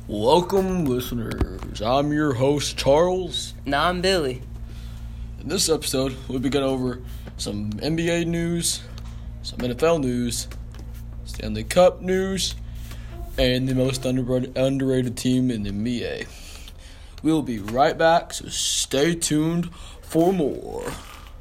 Welcome, listeners. I'm your host, Charles. Nah, I'm Billy. In this episode, we'll be going over some NBA news, some NFL news, Stanley Cup news, and the most underrated team in the NBA. We'll be right back, so stay tuned for more.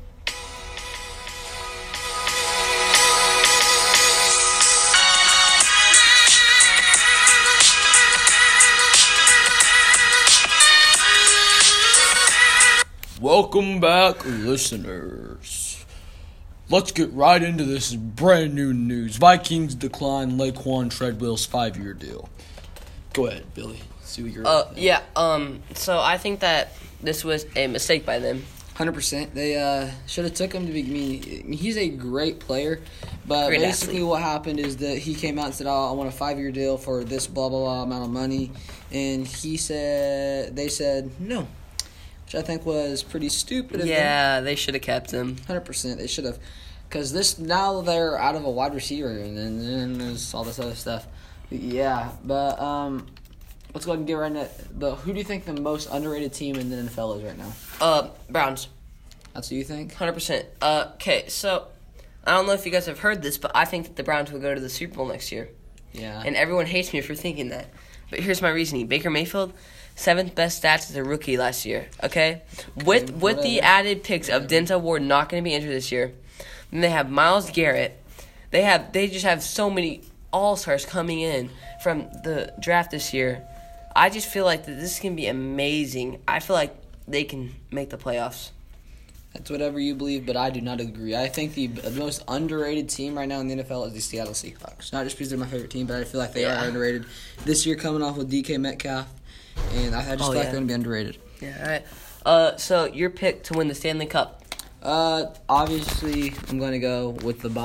Welcome back, listeners. Let's get right into this brand new news. Vikings decline Laquan Treadwell's 5-year deal. Go ahead, Billy. See what you're So I think that this was a mistake by them. 100%. They should have took him to be. I mean, he's a great player, but Great basically athlete. what happened is that he came out and said, "Oh, I want a 5-year deal for this blah blah blah amount of money," and they said no, which I think was pretty stupid. Yeah, they should have kept him. 100%. They should have, because now they're out of a wide receiver, and then there's all this other stuff. Yeah, but let's go ahead and get right into who do you think the most underrated team in the NFL is right now? Browns. That's who you think? 100%. Okay, so I don't know if you guys have heard this, but I think that the Browns will go to the Super Bowl next year. Yeah. And everyone hates me for thinking that. But here's my reasoning. Baker Mayfield, 7th best stats as a rookie last year, okay? With the added picks of Denzel Ward not going to be injured this year. Then they have Myles Garrett. They just have so many all-stars coming in from the draft this year. I just feel like that this is going to be amazing. I feel like they can make the playoffs. That's whatever you believe, but I do not agree. I think the most underrated team right now in the NFL is the Seattle Seahawks. Not just because they're my favorite team, but I feel like they are underrated. This year coming off with DK Metcalf, and I just feel like they're going to be underrated. Yeah, all right. So your pick to win the Stanley Cup. Obviously, I'm going to go with the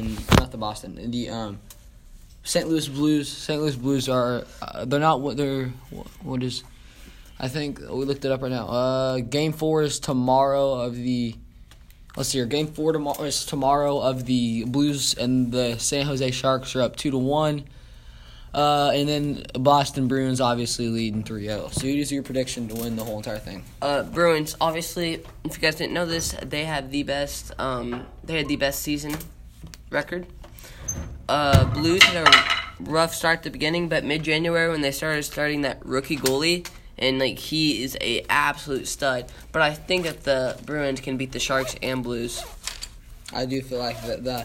St. Louis Blues. St. Louis Blues are, what is, I think we looked it up right now. Game 4 is tomorrow of the, Game 4 is tomorrow of the Blues, and the San Jose Sharks are up 2-1. And then Boston Bruins obviously leading 3-0. So who's your prediction to win the whole entire thing? Bruins, obviously, if you guys didn't know this, they had the best season record. Blues had a rough start at the beginning, but mid-January when they starting that rookie goalie, and he is a absolute stud. But I think that the Bruins can beat the Sharks and Blues. I do feel like the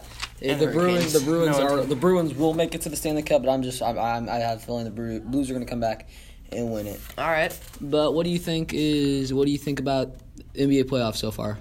Bruins will make it to the Stanley Cup, but I have a feeling the Blues are going to come back and win it. All right. But what do you think about NBA playoffs so far?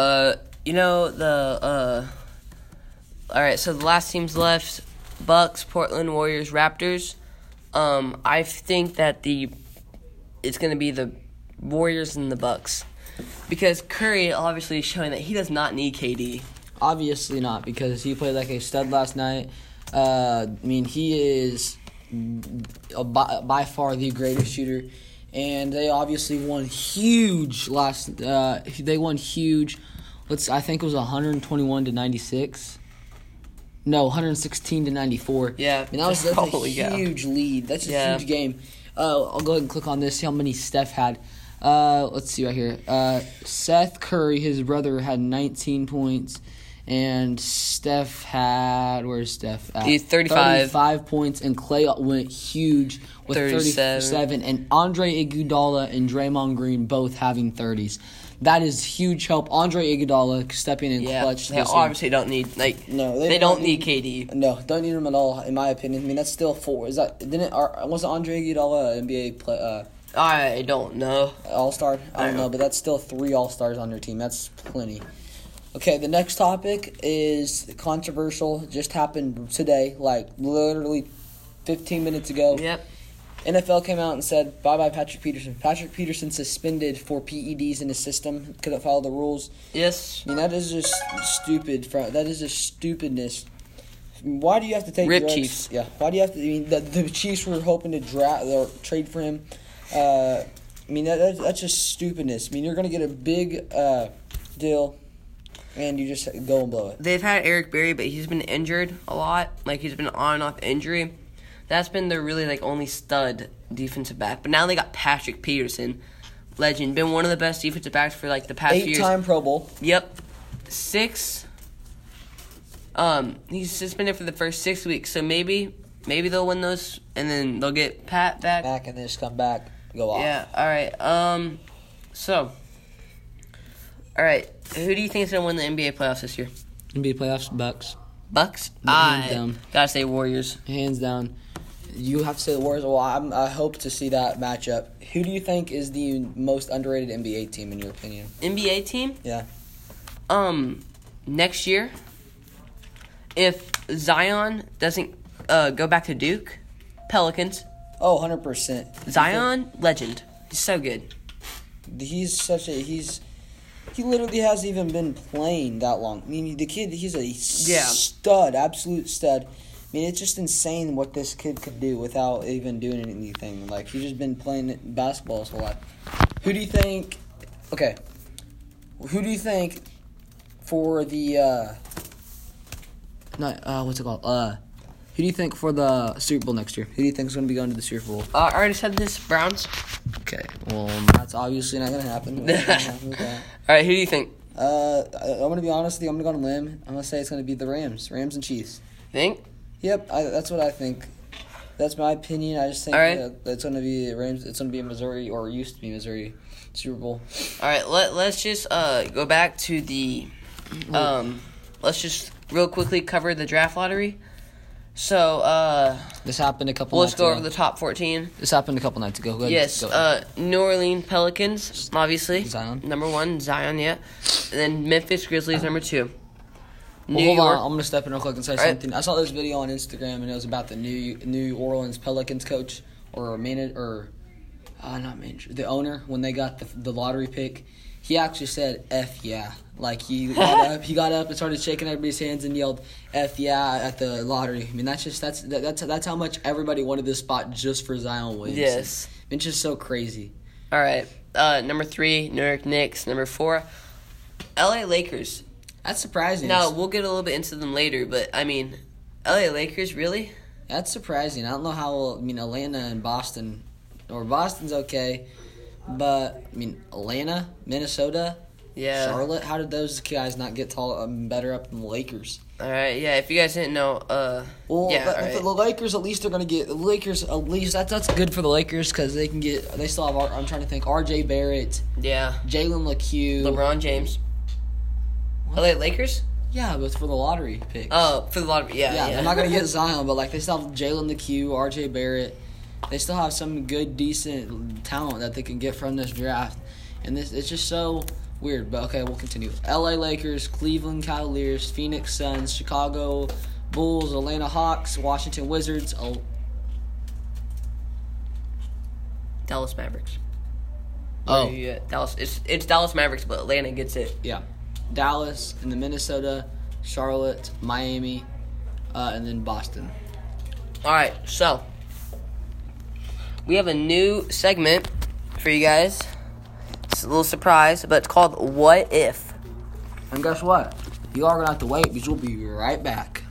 All right, so the last teams left, Bucks, Portland, Warriors, Raptors. I think that it's going to be the Warriors and the Bucks. Because Curry obviously is showing that he does not need KD. Obviously not, because he played like a stud last night. He is by far the greatest shooter. And they obviously won huge they won huge. I think it was 121-96. No, 116-94. Yeah, that's a huge lead. That's a huge game. I'll go ahead and click on this, see how many Steph had. Let's see right here. Seth Curry, his brother, had 19 points. And Steph had, where's Steph at? He's 35. 35 points, and Clay went huge with 37. And Andre Iguodala and Draymond Green both having 30s. That is huge help. Andre Iguodala stepping in clutch. They obviously don't need, they don't need KD. No, don't need him at all, in my opinion. That's still 4. Was Andre Iguodala an NBA play? I don't know. All-Star? I don't know, but that's still 3 All-Stars on your team. That's plenty. Okay, the next topic is controversial. Just happened today, literally 15 minutes ago. Yep. NFL came out and said, bye-bye Patrick Peterson. Patrick Peterson suspended for PEDs in his system. Couldn't follow the rules. Yes. That is just stupid. That is just stupidness. Why do you have to take Rip drugs? Chiefs. Yeah. Why do you have to? The Chiefs were hoping to draft or trade for him. That's just stupidness. You're going to get a big deal, and you just go and blow it. They've had Eric Berry, but he's been injured a lot. He's been on and off injury. That's been their really like only stud defensive back. But now they got Patrick Peterson, legend, been one of the best defensive backs for like the past few years. 8-time Pro Bowl. Yep, 6. He's just been there for the first 6 weeks, so maybe they'll win those, and then they'll get Pat back. And then just come back, go off. Yeah. All right. So. All right. Who do you think is gonna win the NBA playoffs this year? NBA playoffs, Bucks. Bucks. Hands down. Gotta say Warriors. Hands down. You have to say the Warriors. Well, I hope to see that matchup. Who do you think is the most underrated NBA team in your opinion? NBA team? Yeah. Next year, if Zion doesn't go back to Duke, Pelicans. Oh, 100%. Zion, legend. He's so good. He literally hasn't even been playing that long. I mean, the kid, he's a stud, absolute stud. I mean, it's just insane what this kid could do without even doing anything. Like, he's just been playing basketball his whole life. Who do you think for the, who do you think for the Super Bowl next year? Who do you think is going to be going to the Super Bowl? I already said this, Browns. Okay, well, that's obviously not going to happen. All right, who do you think? I'm going to be honest with you. I'm going to go on a limb. I'm going to say it's going to be the Rams and Chiefs. Think? Yep, that's what I think. That's my opinion. I just think that it's going to be Rams. It's going to be a Missouri, or used to be Missouri, Super Bowl. All right, let's just go back to the let's just real quickly cover the draft lottery. So this happened a couple nights ago. Let's go over the top 14. This happened a couple nights ago. Go ahead. Yes, New Orleans Pelicans, obviously. Zion. Number 1, Zion, yeah. And then Memphis Grizzlies, number 2. Well, hold on, I'm going to step in real quick and say something. I saw this video on Instagram, and it was about the New Orleans Pelicans coach, the owner, when they got the lottery pick. He actually said, F yeah. Like, he got up and started shaking everybody's hands and yelled, F yeah, at the lottery. I mean, that's how much everybody wanted this spot just for Zion Williamson. Yes. I mean, it's just so crazy. All right. Number 3, New York Knicks. Number 4, LA Lakers. That's surprising. Now, we'll get a little bit into them later, but, I mean, LA Lakers, really? That's surprising. I don't know how, Atlanta and Boston, or Boston's okay, but, Atlanta, Minnesota, yeah, Charlotte, how did those guys not get better up than the Lakers? All right, yeah, if you guys didn't know, the Lakers, at least they're going to get, that's good for the Lakers because they still have, I'm trying to think, R.J. Barrett, yeah, Jalen LeCue, LeBron James. LA Lakers? Yeah, but for the lottery picks. Oh, for the lottery, yeah. They're not going to get Zion, but, they still have Jalen LeCue, R.J. Barrett. They still have some good, decent talent that they can get from this draft. And it's just so weird. But, okay, we'll continue. LA Lakers, Cleveland Cavaliers, Phoenix Suns, Chicago Bulls, Atlanta Hawks, Washington Wizards. Dallas Mavericks. Oh. Dallas. It's Dallas Mavericks, but Atlanta gets it. Yeah. Dallas, and then Minnesota, Charlotte, Miami, and then Boston. All right, so we have a new segment for you guys. It's a little surprise, but it's called What If. And guess what? You are going to have to wait because we'll be right back.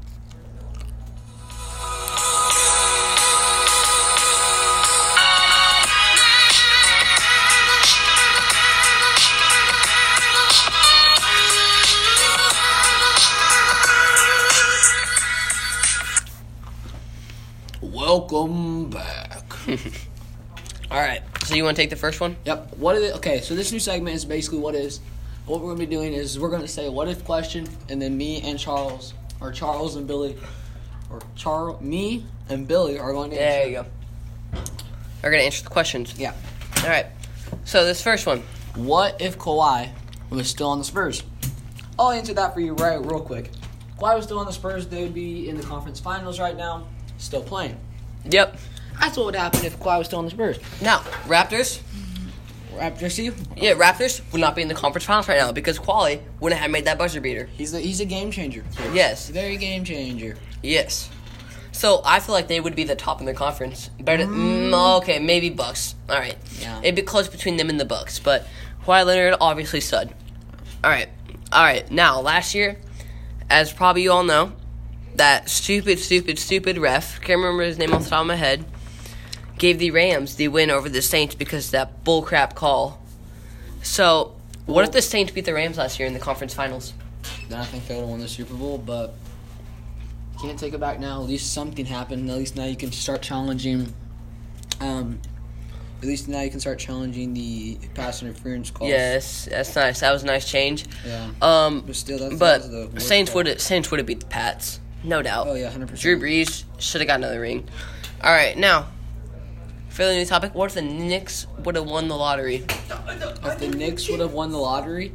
Welcome back. All right. So you want to take the first one? Yep. What is it? Okay. So this new segment is basically what we're going to be doing is we're going to say what if question, and then me and Charles and Billy are going to answer. There you go. We're going to answer the questions. Yeah. All right. So this first one. What if Kawhi was still on the Spurs? I'll answer that for you real quick. If Kawhi was still on the Spurs, they would be in the conference finals right now, still playing. Yep. That's what would happen if Kawhi was still on the Spurs. Now, Raptors. Yeah, Raptors would not be in the conference finals right now because Kawhi wouldn't have made that buzzer beater. He's a game changer. Yes. Very game changer. Yes. So I feel like they would be the top in the conference. Better. Okay, maybe Bucks. All right. Yeah. It'd be close between them and the Bucks, but Kawhi Leonard obviously stud. All right. Now last year, as probably you all know, that stupid ref, can't remember his name off the top of my head, gave the Rams the win over the Saints because of that bullcrap call. So, what if the Saints beat the Rams last year in the conference finals? Then I think they would have won the Super Bowl, but can't take it back now. At least something happened. At least now you can start challenging. At least now you can start challenging the pass interference calls. Yes, that's nice. That was a nice change. Yeah. But still, that was the worst Saints call. would have beat the Pats, no doubt. Oh yeah, 100%. Drew Brees should have got another ring. All right, now for the new topic, what if the Knicks would have won the lottery? If the Knicks would have won the lottery,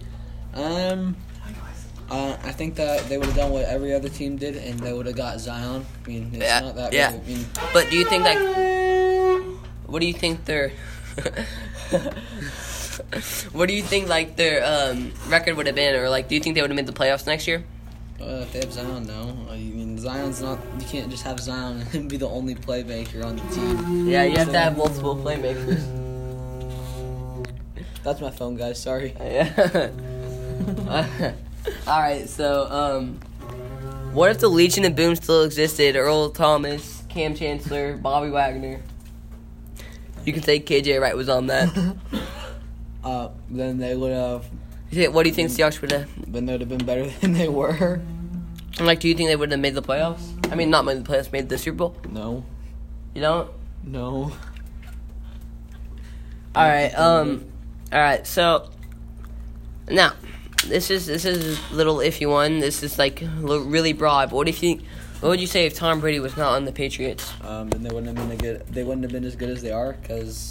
I think that they would have done what every other team did, and they would have got Zion. I mean, it's not that big. I mean, But do you think what do you think their what do you think their record would have been, or do you think they would have made the playoffs next year? if they have Zion, no. I mean, Zion's not. You can't just have Zion and be the only playmaker on the team. Yeah, you have to have multiple playmakers. That's my phone, guys. Sorry. Yeah. All right, so what if the Legion of Boom still existed? Earl Thomas, Cam Chancellor, Bobby Wagner. You can say KJ Wright was on that. Then they would have. What do you think Seahawks would have? Then they would have been better than they were. Do you think they would have made the playoffs? I mean, not made the playoffs, made the Super Bowl. No. You don't? No. All right. So now, this is a little iffy one. This is really broad. But what would you say if Tom Brady was not on the Patriots? Then they wouldn't have been They wouldn't have been as good as they are, because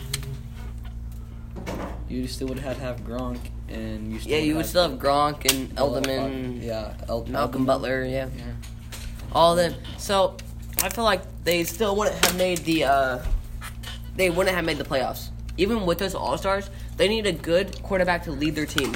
you still would have to have Gronk, and you would still have Gronk and Edelman. Malcolm Butler. Yeah. All of them. So I feel like they still wouldn't have made the playoffs. Even with those All-Stars, they need a good quarterback to lead their team.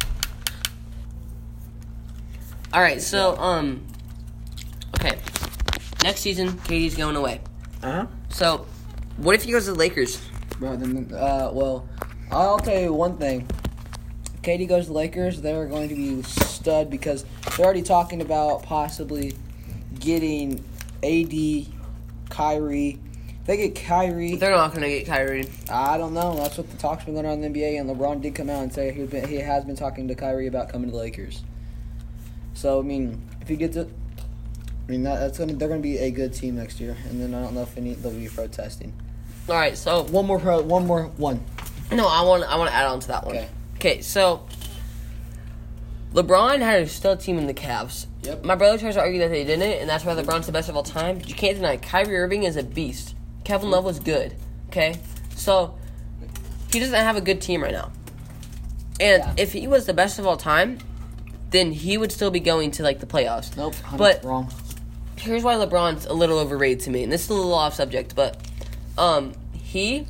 All right, so okay. Next season, KD's going away. So, what if he goes to the Lakers? Bro, then, well, I'll tell you one thing. KD goes to the Lakers, they're going to be stud, because they're already talking about possibly getting AD, Kyrie. If they get Kyrie, They're not going to get Kyrie. I don't know. That's what the talk's been going on in the NBA, and LeBron did come out and say he has been talking to Kyrie about coming to the Lakers. So, I mean, if he gets it, they're going to be a good team next year. And then I don't know if they'll be protesting. All right, so One more. no, I want to add on to that one. Okay, so LeBron had a stud team in the Cavs. Yep. My brother tries to argue that they didn't, and that's why LeBron's the best of all time. But you can't deny Kyrie Irving is a beast. Kevin Love was good. Okay, so he doesn't have a good team right now. And if he was the best of all time, then he would still be going to the playoffs. Nope, but wrong. Here's why LeBron's a little overrated to me, and this is a little off subject, but he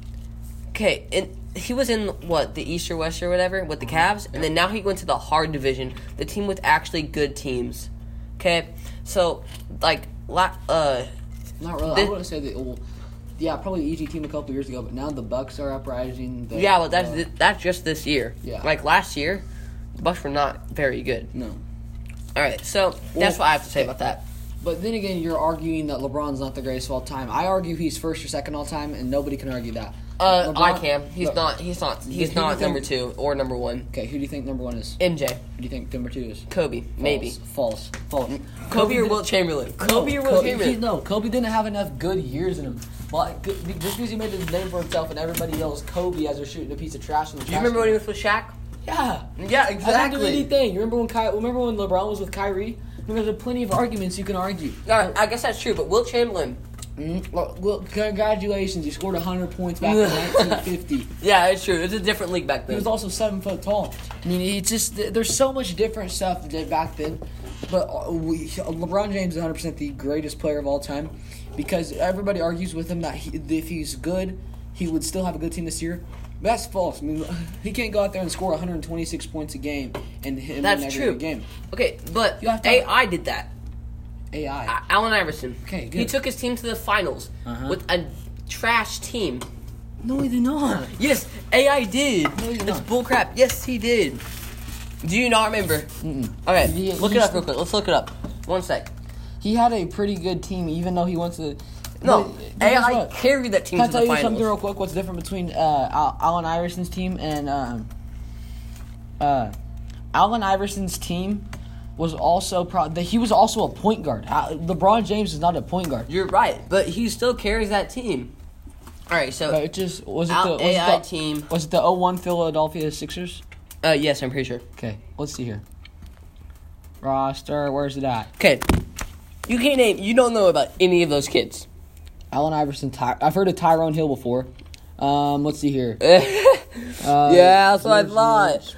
was in the East or West or whatever with the Cavs, and then now he went to the hard division, the team with actually good teams. Okay, so Not really. I wouldn't say that. Well, yeah, probably the easy team a couple years ago, but now the Bucks are uprising. But that's just this year. Yeah. Last year, the Bucks were not very good. No. All right, so that's what I have to say about that. But then again, you're arguing that LeBron's not the greatest of all time. I argue he's first or second all time, and nobody can argue that. I can. He's not number 2 or number 1. Okay, who do you think number 1 is? MJ. Who do you think number 2 is? Kobe. Maybe. False. Kobe or Wilt Chamberlain. Kobe or Wilt Chamberlain. No, Kobe didn't have enough good years in him. Just because he made his name for himself and everybody yells Kobe as they're shooting a piece of trash in the Do you remember when he was with Shaq? Yeah. Yeah, exactly. I didn't do anything. You remember when LeBron was with Kyrie? There's plenty of arguments you can argue. All right, I guess that's true, but Wilt Chamberlain. Well, congratulations. You scored 100 points back in 1950. Yeah, it's true. It was a different league back then. He was also 7 foot tall. I mean, it's just there's so much different stuff that did back then. But LeBron James is 100% the greatest player of all time, because everybody argues with him that if he's good, he would still have a good team this year. That's false. I mean, he can't go out there and score 126 points a game and win every game. Okay, but AI did that. AI. Allen Iverson. Okay, good. He took his team to the finals with a trash team. No, he did not. Yes, AI did. No, he did That's not. bullcrap. Yes, he did. Do you not remember? Mm-mm. Okay, look it up real quick. Let's look it up. One sec. he had a pretty good team, even though he went to. No, But guess AI what? carried that team Can I to tell the you finals. something real quick? What's different between Allen Iverson's team and Allen Iverson's team was also he was also a point guard. LeBron James is not a point guard. You're right, but he still carries that team. All right, so It just was it Al- the AI team. Was it the 01 Philadelphia Sixers? Yes, I'm pretty sure. Okay, let's see here. Roster, where's it at? Okay, you can't name. You don't know about any of those kids. Allen Iverson. I've heard of Tyrone Hill before. Let's see here. Yeah, that's what I thought.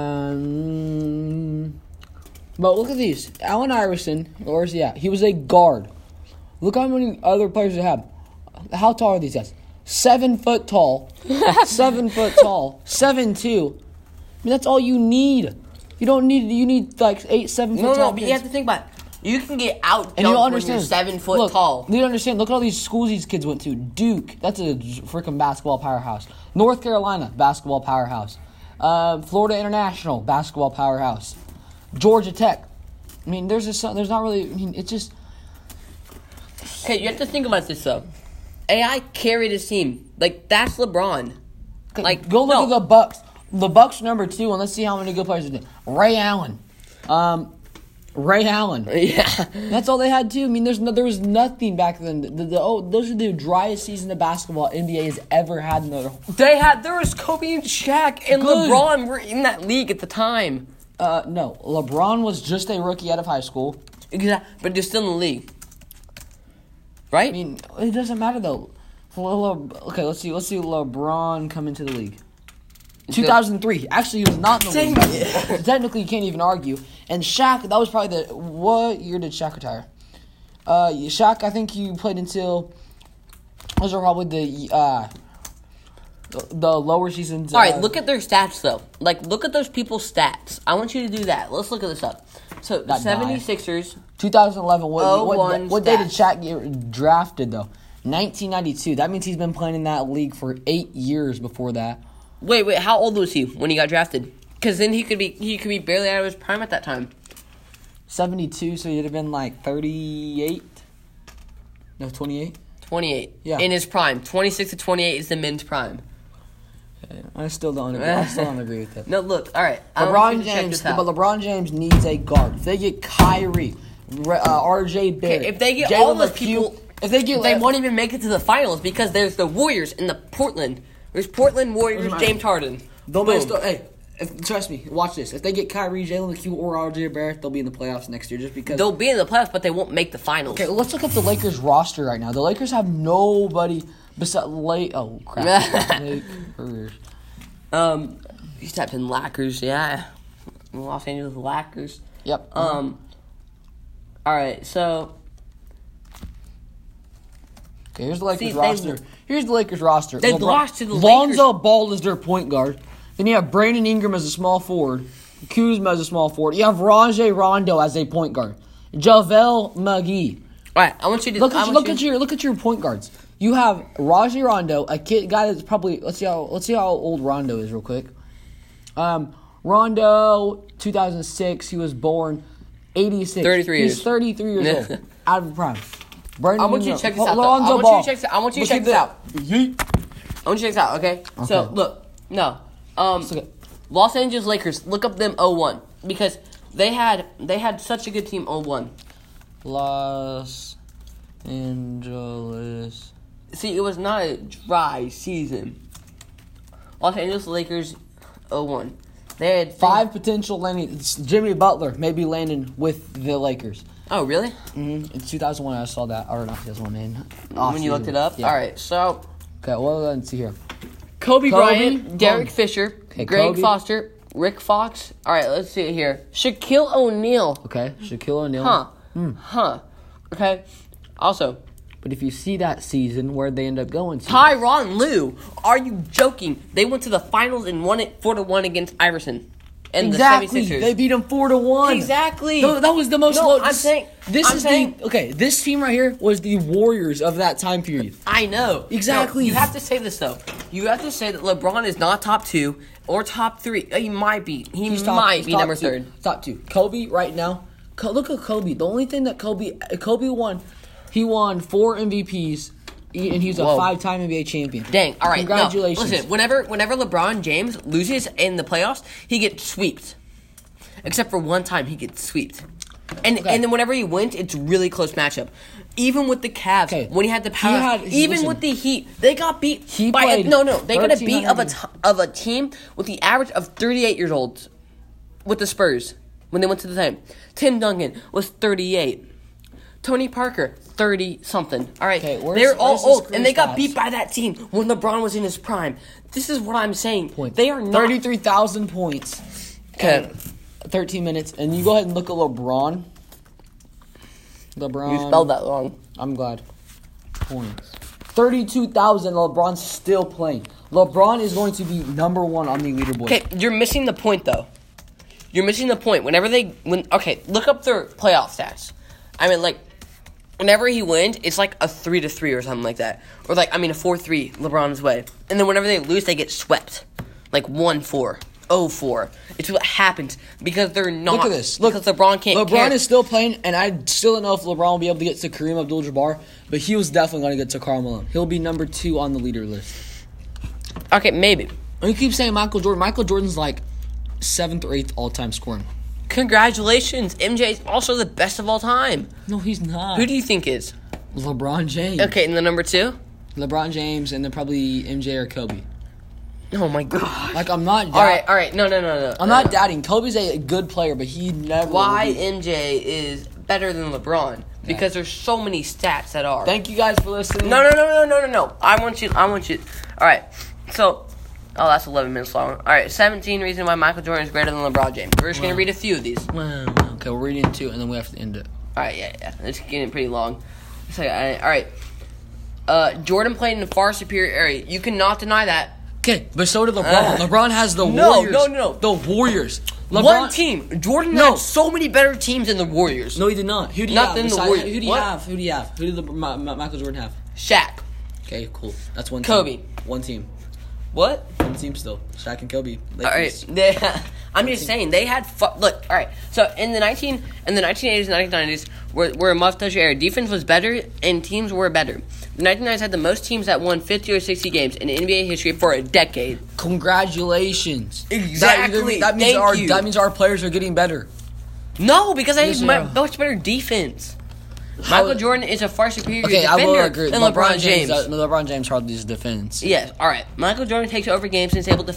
Man. But look at these. Allen Iverson, where's he at? He was a guard. Look how many other players they have. How tall are these guys? 7 foot tall. 7 foot tall. 7'2". I mean, that's all you need. You need like 7 foot No, tall. but you kids. have to think about it. You can get out And you don't when understand. you're 7 foot Look, tall. You don't understand. Look at all these schools these kids went to. Duke, that's a freaking basketball powerhouse. North Carolina, basketball powerhouse. Florida International, basketball powerhouse. Georgia Tech. I mean, there's not really. I mean, it's just. Okay, you have to think about this though. AI carried his team. Like that's LeBron. Like Go look no. at the Bucks. The Bucks number 2, and let's see how many good players they did. Ray Allen. Ray Allen. Yeah. That's all they had too. I mean, there was nothing back then. Those are the driest season of basketball NBA has ever had in their. There was Kobe and Shaq and Good. LeBron were in that league at the time. No, LeBron was just a rookie out of high school. Exactly, but they're still in the league. Right? I mean, it doesn't matter though. Okay, let's see. LeBron come into the league. 2003. Actually, he was not in the Dang league. it. Technically, you can't even argue. And Shaq, that was probably what year did Shaq retire? Shaq, I think he played until. Those are probably the lower seasons. All right, look at their stats though. Like, look at those people's stats. I want you to do that. Let's look at this up. So the That guy. 76ers. 2011. What day did stats. Shaq get drafted though? 1992. That means he's been playing in that league for 8 years before that. Wait. How old was he when he got drafted? Because then he could be barely out of his prime at that time. 72, so he'd have been like 38. No, 28. 28. Yeah. In his prime. 26 to 28 is the men's prime. I still don't agree with that. No, look. All right. I want you LeBron to check James, this out. but LeBron James needs a guard. If they get Kyrie, R.J. Barrett, if they get Jalen all those McHugh, people, if they get, they won't even make it to the finals because there's the Warriors and the Portland. There's Portland Warriors, Doesn't matter. James Harden. they'll Boom. trust me, watch this. If they get Kyrie, Jalen McHugh, or R.J. Barrett, they'll be in the playoffs next year. Just because They'll be in the playoffs, but they won't make the finals. Okay, let's look at the Lakers roster right now. The Lakers have nobody besides Oh crap, Lakers. You typed in Lakers, yeah. Los Angeles Lakers. Yep. All right, so Okay, here's the Lakers See, they- roster. Here's the Lakers roster. They lost to the Lonzo Ball is their point guard. Then you have Brandon Ingram as a small forward. Kuzma as a small forward. You have Rajon Rondo as a point guard. JaVale McGee. all right, I want you to Look at your point guards. You have Rajon Rondo, a guy that's probably let's see how old Rondo is real quick. Rondo, 2006. He was born 86. 33 He's years. 33 years old. Out of prime. Brandon I want you to Ingram. check this out, though. Lonzo I want you to Ball. check this- I want you to Look check at this that. out. Yeet. I want you to check this out, okay? So, Okay. look. No. Okay. Los Angeles Lakers, look up them 01. Because they had such a good team 01. Los Angeles. See, it was not a dry season. Los Angeles Lakers 01. They had 5 potential landing. Jimmy Butler may be landing with the Lakers. Oh, really? In 2001, I saw that. Or not 2001, man. When you looked it up? Yeah. All right, so Okay, well, let's see here. Kobe Bryant, Kobe. Derek Fisher, Okay, Greg Kobe. Foster, Rick Fox. All right, let's see it here. Shaquille O'Neal. Okay, Shaquille O'Neal. Huh. Okay. Also, But if you see that season, where'd they end up going to? Tyronn Lue. Are you joking? They went to the finals and won it 4-1 against Iverson. And Exactly. the 76ers. They beat them 4-1. Exactly. That was the most No, low. I'm saying- This team right here was the Warriors of that time period. I know. Exactly. No, you have to say this, though. You have to say that LeBron is not top 2 or top 3. He might be. He might be number 3. Top 2. Kobe right now. Look at Kobe. The only thing that Kobe won, he won 4 MVPs, and he's a 5-time NBA champion. Dang! All right, congratulations. No, listen, whenever LeBron James loses in the playoffs, he gets swept. Except for one time, he gets swept. And then whenever he wins, it's really close matchup. Even with the Cavs, when he had the power, with the Heat, they got beat by they got a beat of a team with the average of 38 years old with the Spurs when they went to the time. Tim Duncan was 38. Tony Parker, 30-something. All right, they're all old, and they got beat by that team when LeBron was in his prime. This is what I'm saying. They are not 33,000 points. Okay, 13 minutes, and you go ahead and look at LeBron. You spelled that wrong. I'm glad. Points. 32,000. LeBron's still playing. LeBron is going to be number 1 on the leaderboard. Okay, you're missing the point though. You're missing the point. Look up their playoff stats. I mean, like, whenever he wins, it's like a 3-3 or something like that, or a 4-3 LeBron's way. And then whenever they lose, they get swept, like 1-4. 0-4. It's what happens because they're not. Look at this. Because LeBron can't. LeBron is still playing, and I still don't know if LeBron will be able to get to Kareem Abdul-Jabbar, but he was definitely going to get to Karl Malone. He'll be number 2 on the leader list. Okay, maybe. And you keep saying Michael Jordan. Michael Jordan's like 7th or 8th all-time scoring. Congratulations. MJ is also the best of all time. No, he's not. Who do you think is? LeBron James. Okay, and the number 2? LeBron James, and then probably MJ or Kobe. Oh my god! Like I'm not. All right. No. I'm not doubting. Kobe's a good player, but he never. Why MJ is better than LeBron? Because there's so many stats that are. Thank you guys for listening. No. I want you. All right. So, that's 11 minutes long. All right. 17 reasons why Michael Jordan is greater than LeBron James. We're just gonna read a few of these. Okay, we're reading 2, and then we have to end it. All right. Yeah. It's getting pretty long. So, all right. Jordan played in a far superior area. You cannot deny that. Okay, but so did LeBron. LeBron has the Warriors. No. The Warriors. LeBron, one team. Jordan had so many better teams than the Warriors. No, he did not. Who do you have? Who do you have? Who did Michael Jordan have? Shaq. Okay, cool. That's one team. Kobe. One team. What? One team still. Shaq and Kobe. All right. I'm just saying they had look. All right. So in the 1980s and 1990s were a much era. Defense was better and teams were better. The 1990s had the most teams that won 50 or 60 games in NBA history for a decade. Congratulations. Exactly. That means our players are getting better. No, because they have much better defense. Michael Jordan is a far superior defender than LeBron James. LeBron James hardly uses defense. Yes. All right. Michael Jordan takes over games and is able to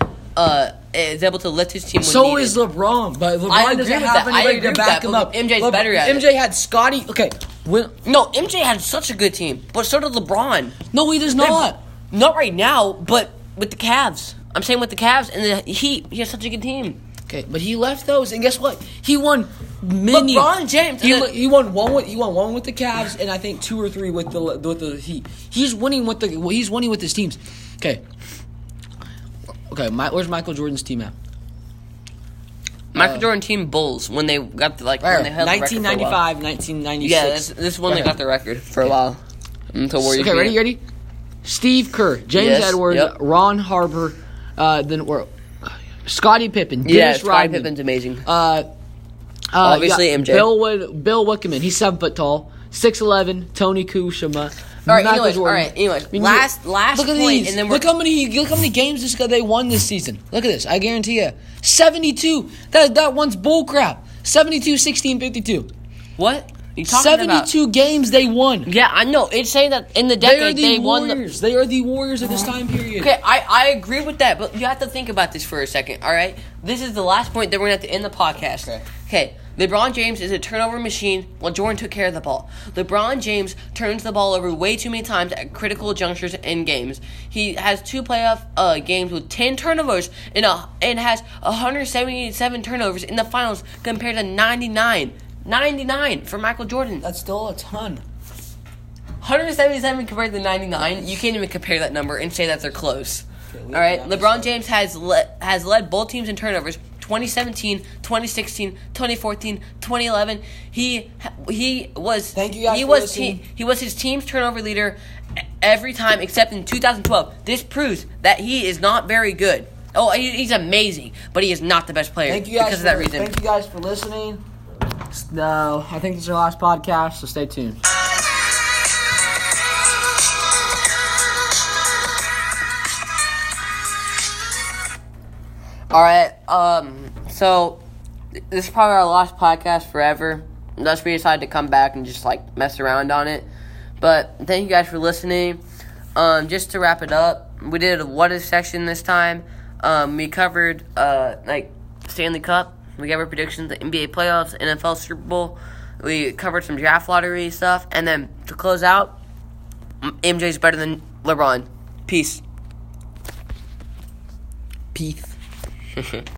is able to lift his team when so needed. Is LeBron, but LeBron doesn't have anybody to back him up. MJ's better at it. MJ had Scottie. Okay. No, MJ had such a good team, but so did LeBron. No, he does not. Not right now, but with the Cavs. I'm saying with the Cavs and the Heat, he has such a good team. Okay, but he left those, and guess what? He won many. LeBron James. He won one with the Cavs, and I think 2 or 3 with the Heat. He's winning with his teams. Okay. Where's Michael Jordan's team at? Michael Jordan team Bulls when they got when they held 1995, 1996. Yeah, this is when they got the record for a while. Okay, ready? Steve Kerr, James Edwards, Ron Harper, then Scottie Pippen, Dennis Rodman. Scottie Pippen's amazing. Obviously, MJ. Bill Wickerman, he's 7 foot tall, 6'11", Tony Kushima. All right, anyways. Last look point, these. and then look how many games they won this season. Look at this. I guarantee you, 72. That one's bullcrap. 72, 16, 52. What? You talking 72 about? Games they won. Yeah, I know. It's saying that in the decade they won. They are the Warriors of this time period. Okay, I agree with that, but you have to think about this for a second. All right, this is the last point that we're going to have to end the podcast. Okay. LeBron James is a turnover machine while Jordan took care of the ball. LeBron James turns the ball over way too many times at critical junctures in games. He has 2 playoff games with 10 turnovers and has 177 turnovers in the finals compared to 99. 99 for Michael Jordan. That's still a ton. 177 compared to 99. You can't even compare that number and say that they're close. Okay, all right, LeBron James has led both teams in turnovers. 2017, 2016, 2014, 2011. He was his team's turnover leader every time except in 2012. This proves that he is not very good. Oh, he's amazing, but he is not the best player because of that reason. Thank you guys for listening. No, I think this is our last podcast, so stay tuned. All right. So this is probably our last podcast forever, unless we decide to come back and just like mess around on it. But thank you guys for listening. Just to wrap it up, we did a what if section this time. We covered like Stanley Cup. We gave our predictions, the NBA playoffs, NFL Super Bowl. We covered some draft lottery stuff, and then to close out, MJ's better than LeBron. Peace. Peace.